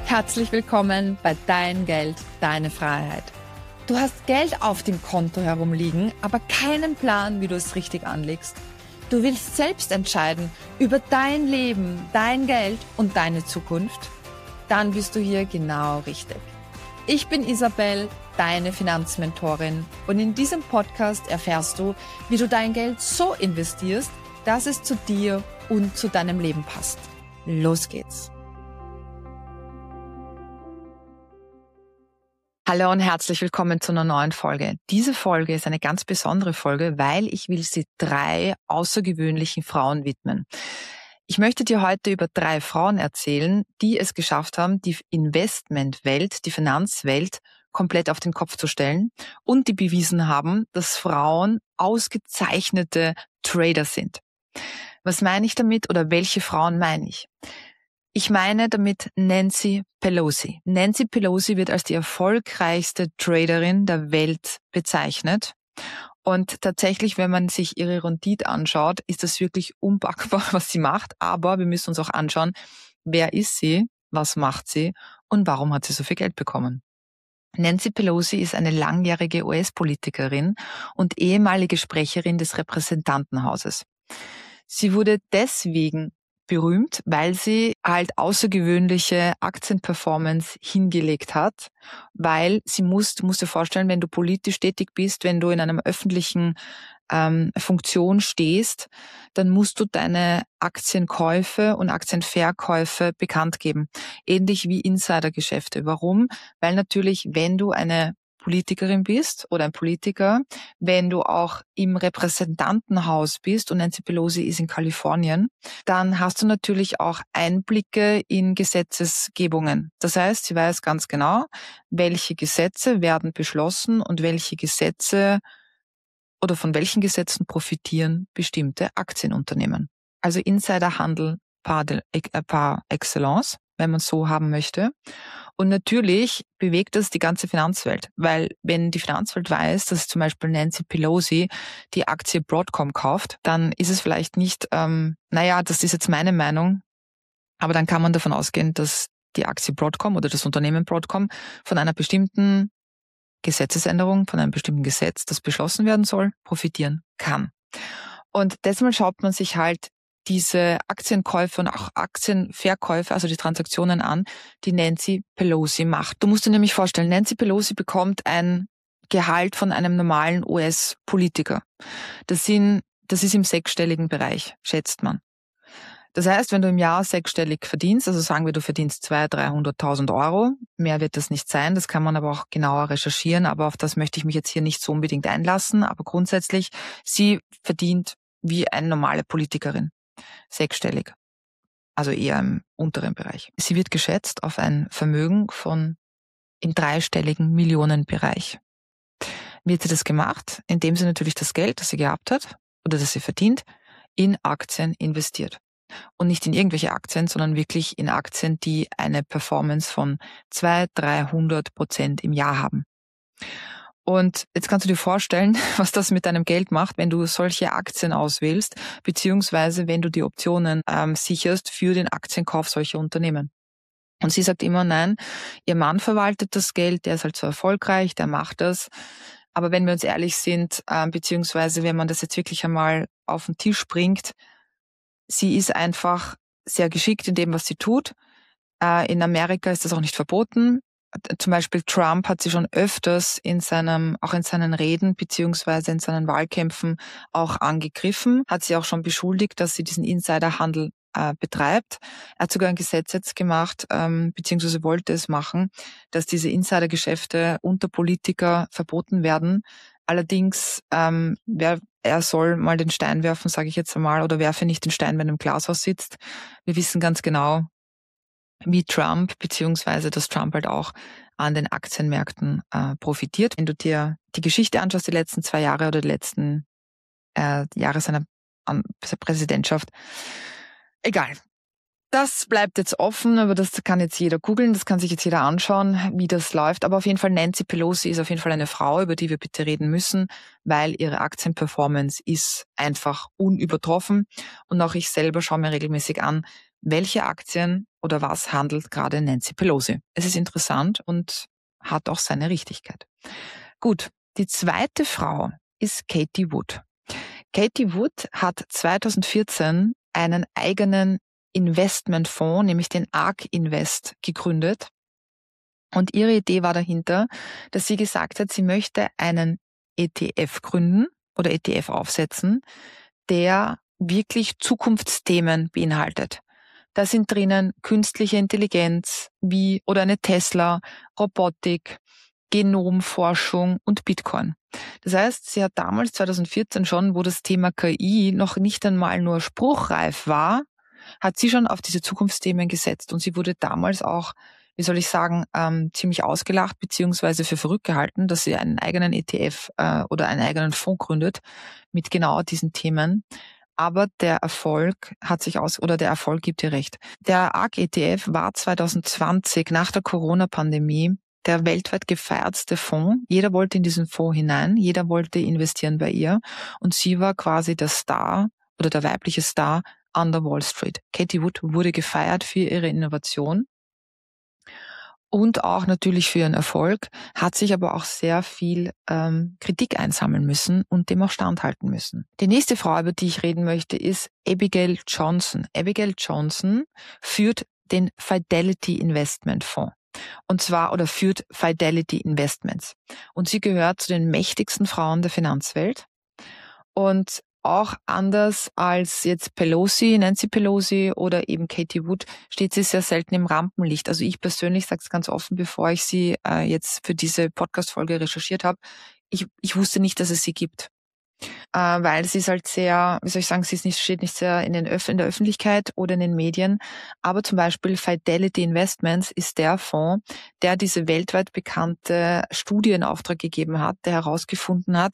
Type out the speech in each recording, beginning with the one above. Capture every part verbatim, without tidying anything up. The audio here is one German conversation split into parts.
Herzlich willkommen bei Dein Geld, deine Freiheit. Du hast Geld auf dem Konto herumliegen, aber keinen Plan, wie du es richtig anlegst. Du willst selbst entscheiden über dein Leben, dein Geld und deine Zukunft? Dann bist du hier genau richtig. Ich bin Isabel, deine Finanzmentorin, und in diesem Podcast erfährst du, wie du dein Geld so investierst, dass es zu dir und zu deinem Leben passt. Los geht's! Hallo und herzlich willkommen zu einer neuen Folge. Diese Folge ist eine ganz besondere Folge, weil ich will sie drei außergewöhnlichen Frauen widmen. Ich möchte dir heute über drei Frauen erzählen, die es geschafft haben, die Investmentwelt, die Finanzwelt komplett auf den Kopf zu stellen und die bewiesen haben, dass Frauen ausgezeichnete Trader sind. Was meine ich damit oder welche Frauen meine ich? Ich meine damit Nancy Pelosi. Nancy Pelosi wird als die erfolgreichste Traderin der Welt bezeichnet. Und tatsächlich, wenn man sich ihre Rendite anschaut, ist das wirklich unpackbar, was sie macht. Aber wir müssen uns auch anschauen, wer ist sie, was macht sie und warum hat sie so viel Geld bekommen. Nancy Pelosi ist eine langjährige U S-Politikerin und ehemalige Sprecherin des Repräsentantenhauses. Sie wurde deswegen berühmt, weil sie halt außergewöhnliche Aktienperformance hingelegt hat, weil sie muss, du musst dir vorstellen, wenn du politisch tätig bist, wenn du in einer öffentlichen ähm, Funktion stehst, dann musst du deine Aktienkäufe und Aktienverkäufe bekannt geben. Ähnlich wie Insidergeschäfte. Warum? Weil natürlich, wenn du eine Politikerin bist oder ein Politiker, wenn du auch im Repräsentantenhaus bist und Nancy Pelosi ist in Kalifornien, dann hast du natürlich auch Einblicke in Gesetzesgebungen. Das heißt, sie weiß ganz genau, welche Gesetze werden beschlossen und welche Gesetze oder von welchen Gesetzen profitieren bestimmte Aktienunternehmen. Also Insiderhandel par, de, äh, par excellence, wenn man so haben möchte. Und natürlich bewegt das die ganze Finanzwelt, weil wenn die Finanzwelt weiß, dass zum Beispiel Nancy Pelosi die Aktie Broadcom kauft, dann ist es vielleicht nicht, ähm, naja, das ist jetzt meine Meinung, aber dann kann man davon ausgehen, dass die Aktie Broadcom oder das Unternehmen Broadcom von einer bestimmten Gesetzesänderung, von einem bestimmten Gesetz, das beschlossen werden soll, profitieren kann. Und deshalb schaut man sich halt diese Aktienkäufe und auch Aktienverkäufe, also die Transaktionen an, die Nancy Pelosi macht. Du musst dir nämlich vorstellen, Nancy Pelosi bekommt ein Gehalt von einem normalen U S-Politiker. Das sind, das ist im sechsstelligen Bereich, schätzt man. Das heißt, wenn du im Jahr sechsstellig verdienst, also sagen wir, du verdienst zweihunderttausend, dreihunderttausend Euro, mehr wird das nicht sein, das kann man aber auch genauer recherchieren, aber auf das möchte ich mich jetzt hier nicht so unbedingt einlassen, aber grundsätzlich, sie verdient wie eine normale Politikerin, sechsstellig, also eher im unteren Bereich. Sie wird geschätzt auf ein Vermögen von im dreistelligen Millionenbereich. Wie hat sie das gemacht? Indem sie natürlich das Geld, das sie gehabt hat oder das sie verdient, in Aktien investiert. Und nicht in irgendwelche Aktien, sondern wirklich in Aktien, die eine Performance von zweihundert, dreihundert Prozent im Jahr haben. Und jetzt kannst du dir vorstellen, was das mit deinem Geld macht, wenn du solche Aktien auswählst, beziehungsweise wenn du die Optionen ähm, sicherst für den Aktienkauf solcher Unternehmen. Und sie sagt immer, nein, ihr Mann verwaltet das Geld, der ist halt so erfolgreich, der macht das. Aber wenn wir uns ehrlich sind, ähm, beziehungsweise wenn man das jetzt wirklich einmal auf den Tisch bringt, sie ist einfach sehr geschickt in dem, was sie tut. Äh, in Amerika ist das auch nicht verboten. Zum Beispiel Trump hat sie schon öfters in seinem, auch in seinen Reden beziehungsweise in seinen Wahlkämpfen auch angegriffen, hat sie auch schon beschuldigt, dass sie diesen Insiderhandel äh, betreibt. Er hat sogar ein Gesetz jetzt gemacht, ähm, beziehungsweise wollte es machen, dass diese Insidergeschäfte unter Politiker verboten werden. Allerdings, ähm, wer, er soll mal den Stein werfen, sage ich jetzt einmal, oder werfe nicht den Stein, wenn er im Glashaus sitzt. Wir wissen ganz genau, wie Trump, beziehungsweise dass Trump halt auch an den Aktienmärkten äh, profitiert. Wenn du dir die Geschichte anschaust, die letzten zwei Jahre oder die letzten äh, Jahre seiner an, Präsidentschaft, egal. Das bleibt jetzt offen, aber das kann jetzt jeder googeln, das kann sich jetzt jeder anschauen, wie das läuft. Aber auf jeden Fall, Nancy Pelosi ist auf jeden Fall eine Frau, über die wir bitte reden müssen, weil ihre Aktienperformance ist einfach unübertroffen. Und auch ich selber schaue mir regelmäßig an, welche Aktien oder was handelt gerade Nancy Pelosi. Es ist interessant und hat auch seine Richtigkeit. Gut, die zweite Frau ist Katie Wood. Katie Wood hat zweitausendvierzehn einen eigenen Investmentfonds, nämlich den ARK Invest, gegründet. Und ihre Idee war dahinter, dass sie gesagt hat, sie möchte einen E T F gründen oder E T F aufsetzen, der wirklich Zukunftsthemen beinhaltet. Da sind drinnen künstliche Intelligenz wie oder eine Tesla, Robotik, Genomforschung und Bitcoin. Das heißt, sie hat damals zweitausendvierzehn schon, wo das Thema K I noch nicht einmal nur spruchreif war, hat sie schon auf diese Zukunftsthemen gesetzt. Und sie wurde damals auch, wie soll ich sagen, ähm, ziemlich ausgelacht beziehungsweise für verrückt gehalten, dass sie einen eigenen E T F äh, oder einen eigenen Fonds gründet mit genau diesen Themen. Aber der Erfolg hat sich aus, oder der Erfolg gibt ihr recht. Der ARK E T F war zweitausendzwanzig nach der Corona-Pandemie der weltweit gefeiertste Fonds. Jeder wollte in diesen Fonds hinein, jeder wollte investieren bei ihr und sie war quasi der Star oder der weibliche Star an der Wall Street. Katie Wood wurde gefeiert für ihre Innovation und auch natürlich für ihren Erfolg, hat sich aber auch sehr viel ähm, Kritik einsammeln müssen und dem auch standhalten müssen. Die nächste Frau, über die ich reden möchte, ist Abigail Johnson. Abigail Johnson führt den Fidelity Investment Fonds. Und zwar, oder führt Fidelity Investments. Und sie gehört zu den mächtigsten Frauen der Finanzwelt. Und auch anders als jetzt Pelosi, Nancy Pelosi oder eben Katie Wood, steht sie sehr selten im Rampenlicht. Also ich persönlich sage es ganz offen, bevor ich sie äh, jetzt für diese Podcast-Folge recherchiert habe, ich, ich wusste nicht, dass es sie gibt. Äh, weil sie ist halt sehr, wie soll ich sagen, sie ist nicht, steht nicht sehr in, den Öff- in der Öffentlichkeit oder in den Medien. Aber zum Beispiel Fidelity Investments ist der Fonds, der diese weltweit bekannte Studie in Auftrag gegeben hat, der herausgefunden hat,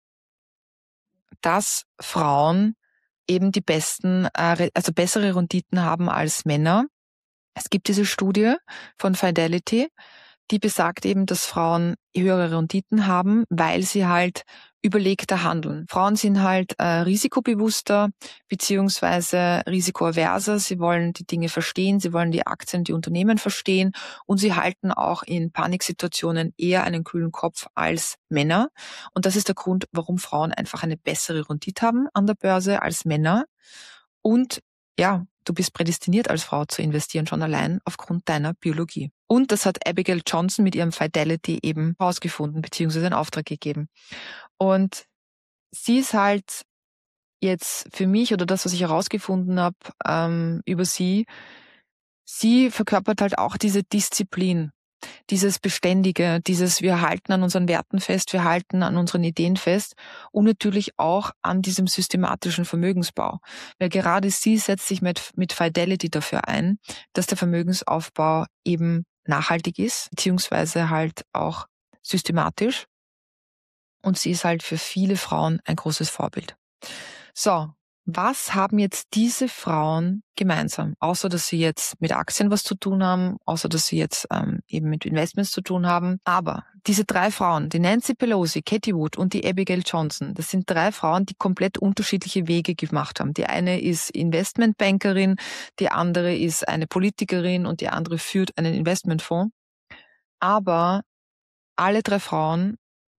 dass Frauen eben die besten, äh, also bessere Renditen haben als Männer. Es gibt diese Studie von Fidelity, die besagt eben, dass Frauen höhere Renditen haben, weil sie halt überlegter handeln. Frauen sind halt äh, risikobewusster beziehungsweise risikoaverser. Sie wollen die Dinge verstehen, sie wollen die Aktien, die Unternehmen verstehen und sie halten auch in Paniksituationen eher einen kühlen Kopf als Männer. Und das ist der Grund, warum Frauen einfach eine bessere Rendite haben an der Börse als Männer. Und ja, du bist prädestiniert als Frau zu investieren, schon allein aufgrund deiner Biologie. Und das hat Abigail Johnson mit ihrem Fidelity eben herausgefunden, beziehungsweise einen Auftrag gegeben. Und sie ist halt jetzt für mich, oder das, was ich herausgefunden habe ähm, über sie, sie verkörpert halt auch diese Disziplin, dieses Beständige, dieses wir halten an unseren Werten fest, wir halten an unseren Ideen fest und natürlich auch an diesem systematischen Vermögensbau. Weil gerade sie setzt sich mit, mit Fidelity dafür ein, dass der Vermögensaufbau eben nachhaltig ist, beziehungsweise halt auch systematisch. Und sie ist halt für viele Frauen ein großes Vorbild. So, was haben jetzt diese Frauen gemeinsam? Außer, dass sie jetzt mit Aktien was zu tun haben, außer, dass sie jetzt ähm, eben mit Investments zu tun haben. Aber diese drei Frauen, die Nancy Pelosi, Katie Wood und die Abigail Johnson, das sind drei Frauen, die komplett unterschiedliche Wege gemacht haben. Die eine ist Investmentbankerin, die andere ist eine Politikerin und die andere führt einen Investmentfonds. Aber alle drei Frauen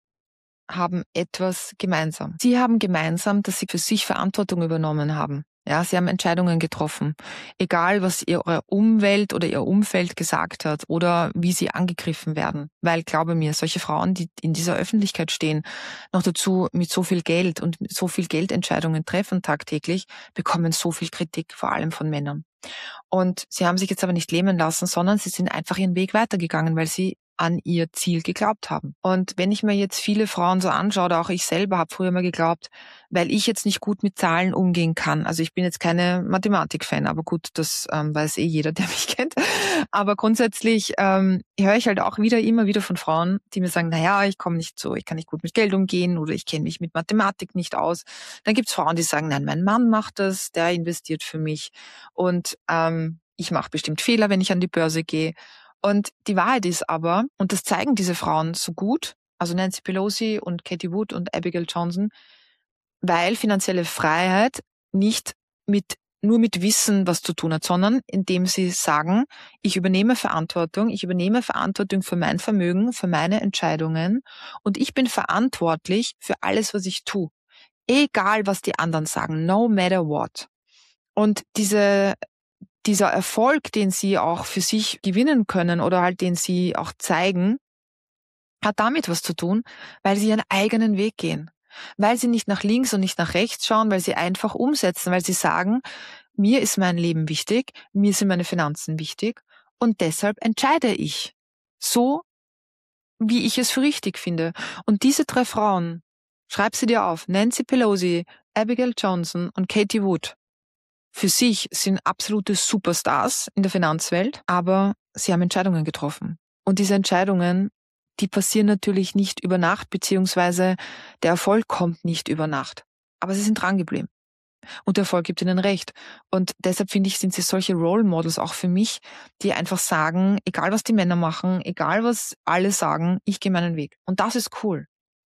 haben etwas gemeinsam. Sie haben gemeinsam, dass sie für sich Verantwortung übernommen haben. Ja, sie haben Entscheidungen getroffen. Egal, was ihre Umwelt oder ihr Umfeld gesagt hat oder wie sie angegriffen werden. Weil, glaube mir, solche Frauen, die in dieser Öffentlichkeit stehen, noch dazu mit so viel Geld und mit so viel Geldentscheidungen treffen tagtäglich, bekommen so viel Kritik, vor allem von Männern. Und sie haben sich jetzt aber nicht lähmen lassen, sondern sie sind einfach ihren Weg weitergegangen, weil sie an ihr Ziel geglaubt haben. Und wenn ich mir jetzt viele Frauen so anschaue, oder auch ich selber habe früher mal geglaubt, weil ich jetzt nicht gut mit Zahlen umgehen kann. Also ich bin jetzt keine Mathematik-Fan, aber gut, das ähm, weiß eh jeder, der mich kennt. Aber grundsätzlich ähm, höre ich halt auch wieder immer wieder von Frauen, die mir sagen, naja, ich komme nicht so, ich kann nicht gut mit Geld umgehen oder ich kenne mich mit Mathematik nicht aus. Dann gibt's Frauen, die sagen, nein, mein Mann macht das, der investiert für mich und ähm, ich mache bestimmt Fehler, wenn ich an die Börse gehe. Und die Wahrheit ist aber, und das zeigen diese Frauen so gut, also Nancy Pelosi und Katie Wood und Abigail Johnson, weil finanzielle Freiheit nicht mit nur mit Wissen was zu tun hat, sondern indem sie sagen, ich übernehme Verantwortung, ich übernehme Verantwortung für mein Vermögen, für meine Entscheidungen und ich bin verantwortlich für alles, was ich tue. Egal, was die anderen sagen, no matter what. Und diese, dieser Erfolg, den sie auch für sich gewinnen können oder halt den sie auch zeigen, hat damit was zu tun, weil sie ihren eigenen Weg gehen. Weil sie nicht nach links und nicht nach rechts schauen, weil sie einfach umsetzen, weil sie sagen, mir ist mein Leben wichtig, mir sind meine Finanzen wichtig und deshalb entscheide ich so, wie ich es für richtig finde. Und diese drei Frauen, schreib sie dir auf, Nancy Pelosi, Abigail Johnson und Katie Wood, für sich sind absolute Superstars in der Finanzwelt, aber sie haben Entscheidungen getroffen. Und diese Entscheidungen, die passieren natürlich nicht über Nacht, beziehungsweise der Erfolg kommt nicht über Nacht. Aber sie sind dran geblieben. Und der Erfolg gibt ihnen recht. Und deshalb finde ich, sind sie solche Role Models auch für mich, die einfach sagen, egal was die Männer machen, egal was alle sagen, ich gehe meinen Weg. Und das ist cool.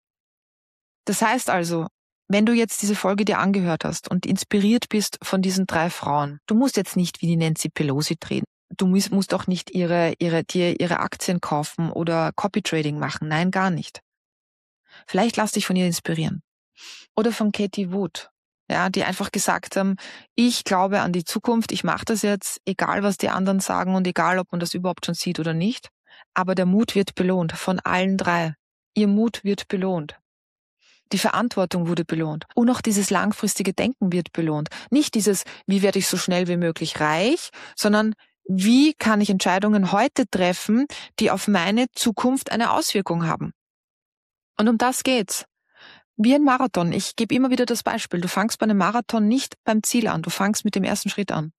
Das heißt also, wenn du jetzt diese Folge dir angehört hast und inspiriert bist von diesen drei Frauen, du musst jetzt nicht wie die Nancy Pelosi treten. Du musst, musst auch nicht ihre, ihre, dir ihre Aktien kaufen oder Copy-Trading machen. Nein, gar nicht. Vielleicht lass dich von ihr inspirieren. Oder von Katie Wood, ja, die einfach gesagt haben, ich glaube an die Zukunft, ich mache das jetzt, egal was die anderen sagen und egal, ob man das überhaupt schon sieht oder nicht. Aber der Mut wird belohnt von allen drei. Ihr Mut wird belohnt. Die Verantwortung wurde belohnt. Und auch dieses langfristige Denken wird belohnt. Nicht dieses, wie werde ich so schnell wie möglich reich, sondern wie kann ich Entscheidungen heute treffen, die auf meine Zukunft eine Auswirkung haben. Und um das geht's. Wie ein Marathon. Ich gebe immer wieder das Beispiel. Du fangst bei einem Marathon nicht beim Ziel an. Du fangst mit dem ersten Schritt an.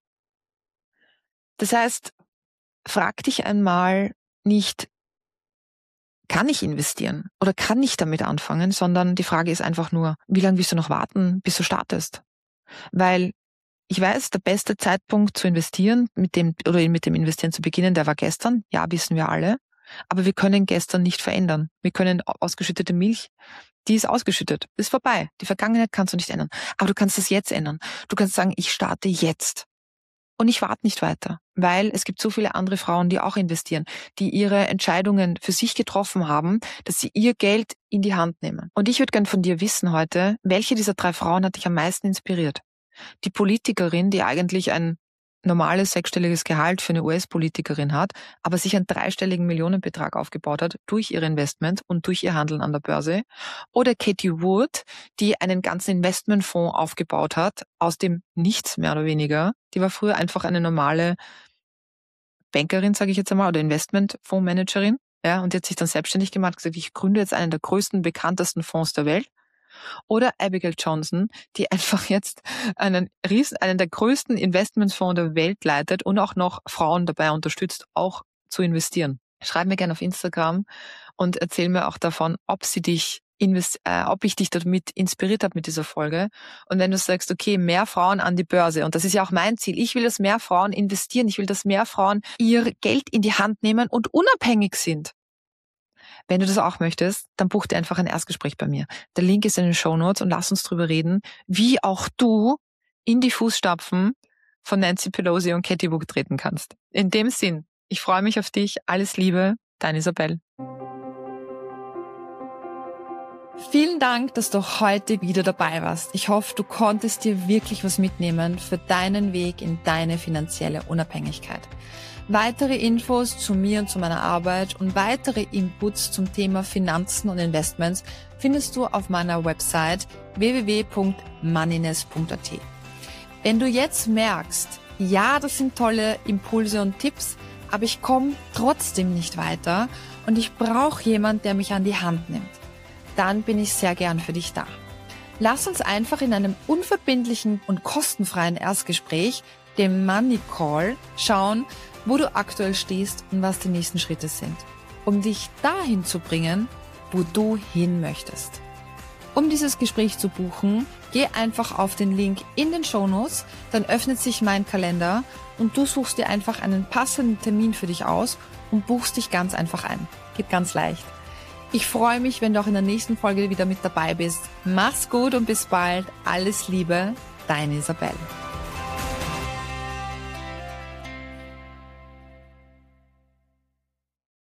Das heißt, frag dich einmal nicht, kann ich investieren oder kann ich damit anfangen, sondern die Frage ist einfach nur, wie lange willst du noch warten, bis du startest? Weil ich weiß, der beste Zeitpunkt zu investieren, mit dem oder mit dem Investieren zu beginnen, der war gestern. Ja, wissen wir alle. Aber wir können gestern nicht verändern. Wir können ausgeschüttete Milch, die ist ausgeschüttet, ist vorbei. Die Vergangenheit kannst du nicht ändern. Aber du kannst das jetzt ändern. Du kannst sagen, ich starte jetzt. Und ich warte nicht weiter, weil es gibt so viele andere Frauen, die auch investieren, die ihre Entscheidungen für sich getroffen haben, dass sie ihr Geld in die Hand nehmen. Und ich würde gern von dir wissen heute, welche dieser drei Frauen hat dich am meisten inspiriert? Die Politikerin, die eigentlich ein normales sechsstelliges Gehalt für eine U S-Politikerin hat, aber sich einen dreistelligen Millionenbetrag aufgebaut hat durch ihr Investment und durch ihr Handeln an der Börse. Oder Katie Wood, die einen ganzen Investmentfonds aufgebaut hat, aus dem Nichts mehr oder weniger. Die war früher einfach eine normale Bankerin, sage ich jetzt einmal, oder Investmentfondsmanagerin. Ja, und die hat sich dann selbstständig gemacht, gesagt, ich gründe jetzt einen der größten, bekanntesten Fonds der Welt. Oder Abigail Johnson, die einfach jetzt einen riesen, einen der größten Investmentfonds der Welt leitet und auch noch Frauen dabei unterstützt, auch zu investieren. Schreib mir gerne auf Instagram und erzähl mir auch davon, ob sie dich invest, äh, ob ich dich damit inspiriert habe mit dieser Folge. Und wenn du sagst, okay, mehr Frauen an die Börse, und das ist ja auch mein Ziel, ich will, dass mehr Frauen investieren, ich will, dass mehr Frauen ihr Geld in die Hand nehmen und unabhängig sind. Wenn du das auch möchtest, dann buch dir einfach ein Erstgespräch bei mir. Der Link ist in den Shownotes und lass uns drüber reden, wie auch du in die Fußstapfen von Nancy Pelosi und Katie Wood treten kannst. In dem Sinn, ich freue mich auf dich. Alles Liebe, deine Isabel. Vielen Dank, dass du heute wieder dabei warst. Ich hoffe, du konntest dir wirklich was mitnehmen für deinen Weg in deine finanzielle Unabhängigkeit. Weitere Infos zu mir und zu meiner Arbeit und weitere Inputs zum Thema Finanzen und Investments findest du auf meiner Website w w w punkt moneyness punkt a t. Wenn du jetzt merkst, ja, das sind tolle Impulse und Tipps, aber ich komme trotzdem nicht weiter und ich brauche jemanden, der mich an die Hand nimmt, dann bin ich sehr gern für dich da. Lass uns einfach in einem unverbindlichen und kostenfreien Erstgespräch, dem Money Call, schauen, wo du aktuell stehst und was die nächsten Schritte sind, um dich dahin zu bringen, wo du hin möchtest. Um dieses Gespräch zu buchen, geh einfach auf den Link in den Shownotes, dann öffnet sich mein Kalender und du suchst dir einfach einen passenden Termin für dich aus und buchst dich ganz einfach ein. Geht ganz leicht. Ich freue mich, wenn du auch in der nächsten Folge wieder mit dabei bist. Mach's gut und bis bald. Alles Liebe, deine Isabel.